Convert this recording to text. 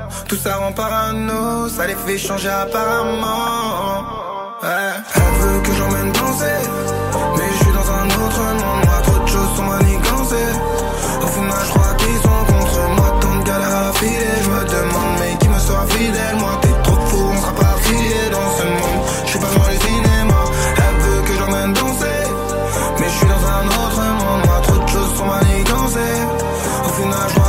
Tout ça rend parano, ça les fait changer apparemment. Ouais. Elle veut que j'emmène danser, mais je suis dans un autre monde. Moi trop de choses sont manigancées. Au final je crois qu'ils sont contre moi. Tant de galères à filer, je me demande mais qui me sera fidèle. Moi t'es trop fou, on sera pas affiliés dans ce monde. Je suis pas dans les cinémas. Elle veut que j'emmène danser, mais je suis dans un autre monde. Moi trop de choses sont manigancées. Au final je